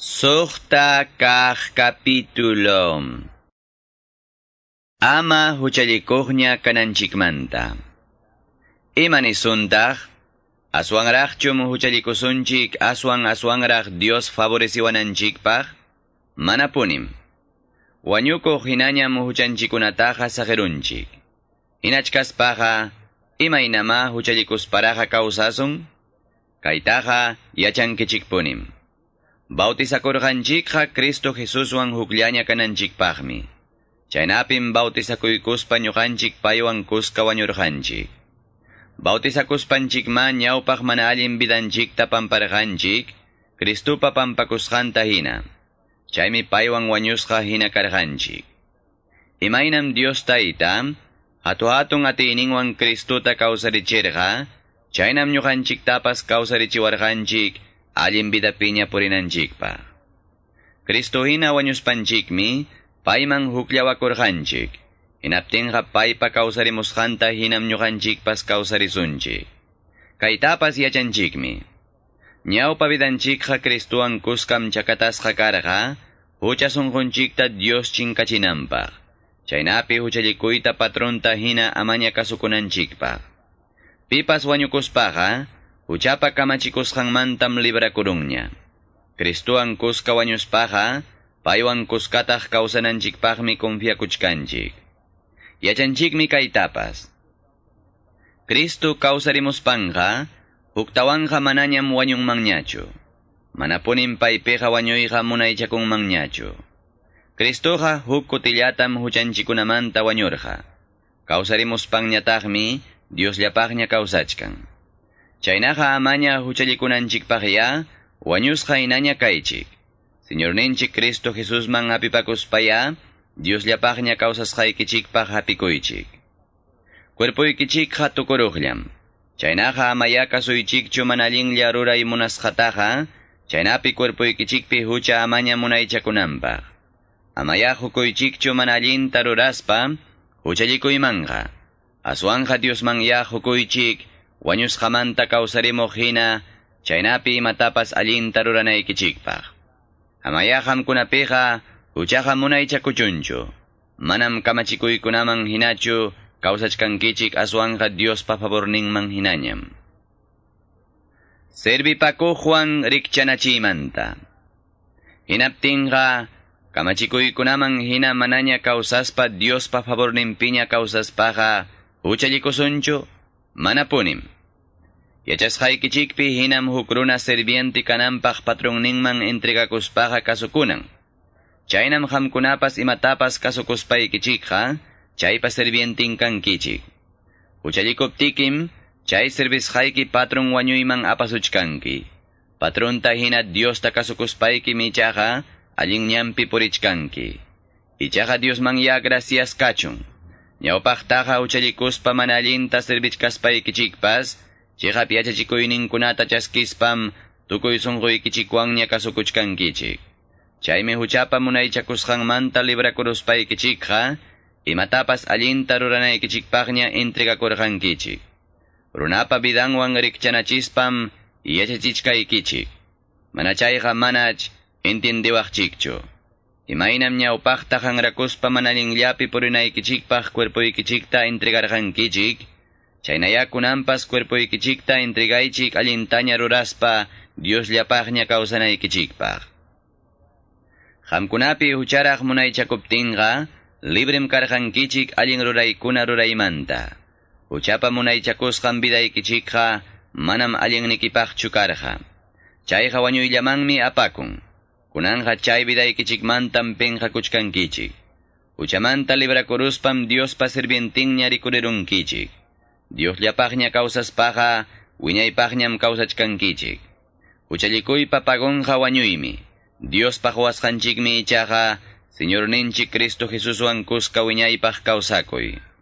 Sukta kaq capítulo. Ama huchalikuqña kananchikmanta. Imanisuntaq, aswanraqchum huchalikusunchik aswanraq Dios favoreciwananchikpaq, manapunim. Wañukuq hinañam huchanchikunataqa sajerunchik. Hinachkaspaqa, imaynama huchalikusparaqa kawsasun, kaytaqa yachankichikpunim. Bautisakurqanchikqa Cristo Jesuswan hukllaña kananchikpaqmi. Chaynapim bautisakuykuspa ñuqanchik paywan kuska wañurqanchik. Bautisakuspanchikma ñawpaq mana allin vidanchikta pamparqanchik, Cristupa pampakusqanta hina. Chaymi paywan wañusqa hina karqanchik. Imaynam Dios Tayta, hatu-hatun atiyninwan Cristuta kawsarichirqa, chaynam ñuqanchiktapas kawsarichiwarqanchik, allin vidapiña purinanchikpa. Cristo hina wañuspanchikmi, payman hukllawakurqanchik. Hinaptinqa paypa kawsarimusqanta hinam ñuqanchikpas kawsarisunchik. Kaytapas yachanchikmi. Ñawpa vidanchikqa Cristuwan kuskam chakatasqa karqa, hucha sunqunchikta Dios chinkachinanpaq. Chaynapi huchallikuyta patronta hina amaña kasukunanchikpaq. Pipas wañukuspaqa, huchapa kamachikusqanmantam librakurunña. Cristuwan kuska wañuspaqa, paywan kuskataq kawsananchikpaqmi confiakuchkanchik. Yachanchikmi kaytapas. Cristo kawsarimuspanqa, huktawanqa manañam wañunmanñachu. Manapunim paypiqa wañuyqa munaychakunmanñachu. Cristoqa huk kutillatam huchanchikunamanta wañurqa. Kawsarimuspanñataqmi Diosllapaqña kawsachkan. Chaynaqa amaña huchallikunanchikpaqya, wañusqa hinaña kaychik. Señorninchik Cristo Jesusman apipakuspaya, Diosllapaqña kawsasqaykichikpaq apikuychik. Cuerpuykichikqa tukuruqllam. Chaynaqa amaya kasuychikchu mana allinlla ruray munasqataqa, chaynapi cuerpuykichikpi hucha amaña munaychakunanpaq. Amaya hukuychikchu mana allinta ruraspa, huchallikuymanqa. Aswanqa Diosmanya hukuychik, wañusqamanta kawsarimuq hina, chaynapi imatapas allinta ruranaykichikpaq. Amaya qamkunapiqa, huchaqa munaychakuchunchu. Manam kamachikuykunaman hinachu, kawsachkankichik aswanqa Diospa favorninman hinañam. Servipakuqwan rikchanachiymanta. Hinaptinqa, kamachikuykunaman hina manaña kawsaspa Diospa favorninpiña kawsaspaqa, huchallikusunchu, manapunim. Yachasqaykichikpi hinam huk runa servienti kananpaq patronninman entregakuspaqa kasukunan. Chaynam qamkunapas imatapas kasukuspaykichikqa, chaypa servientin kankichik. Huchallikuptikim, chay servisqayki patron wañuyman apasuchkanki. Patronta hina Diosta kasukuspayki michaqa, allinñampi purichkanki. Ichaqa Diosmanya gracias kachun. Ñawpaqtaqa huchallikuspa mana allinta servichkaspaykichikpas, chiqap yachachikuyninkunata chaskispam, tukuy sunquykichikwanña kasukuchkankichik. Chaymi huchapa munaychakusqanmanta librakuruspaykichikqa, imatapas allinta ruranaykichikpaqña entregakurqankichik. Runapa vidanwan rikchanachispam, yachachichkaykichik. Manachayqa manach, entiendiwaqchikchu. Imaynam ñawpaqta qanrakuspa mana allinllapi purinaykichikpaq cuerpuykichikta entregarqankichik, chaynayakunanpas cuerpuykichikta entregaychik allintaña ruraspa Diosllapaqña kawsanaykichikpaq. Qamkunapi hucharaq munaychakuptinqa, librem karqankichik allin ruraykuna ruraymanta. Huchapa munaychakusqan vidaykichikqa, manam allinnikipaqchu karqa. Chayqa wañuyllamanmi apakun. Kunanqa chay vidaykichikmantam penqakuchkankichik. Huchamanta librakuruspam Diospa servientinña rikurirunkichik. Diosllapaqña kawsaspaqa, wiñaypaqñam kawsachkankichik. Huchallikuypa pagonqa wañuymi. Diospaq wasqanchikmi ichaqa, Señorninchik Cristo Jesuswan kuska wiñaypaq kawsakuy.